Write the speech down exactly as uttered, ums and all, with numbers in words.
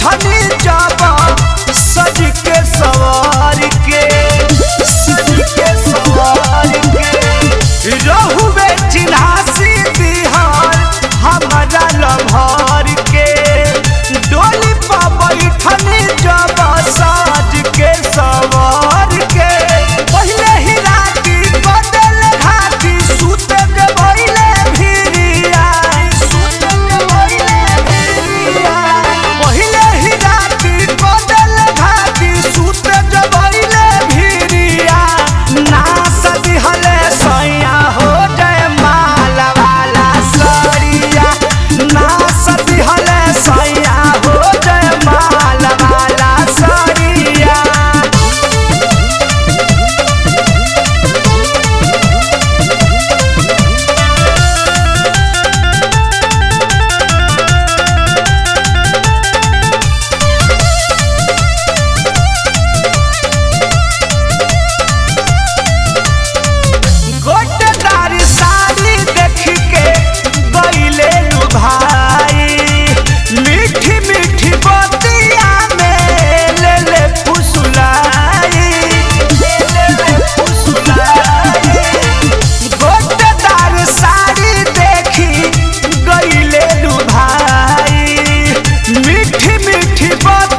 बैठनी जब सज के सवार के सज के सवार के रहुबे चिन्हासी बिहार हमारा लभर के डोली पर बैठनी जब सज के सवार के पहले ही राती बदल घाटी सुते के भइले भिरिया सुते के भइले भिरिया पहले ही राती बदल घाटी सुते के भइले भिरिया ना सदिहले सैया हो जय माला वाला सरिया ना सदिहले सैया हो जय माला वाला सरिया। गोटेदारी साड़ी देख के गईले लुभाई मीठी मीठी बतिया में ले ले फुसलाई ले ले फुसलाई गोटेदार साड़ी देखी गईले लुभाई मीठी मीठी बतिया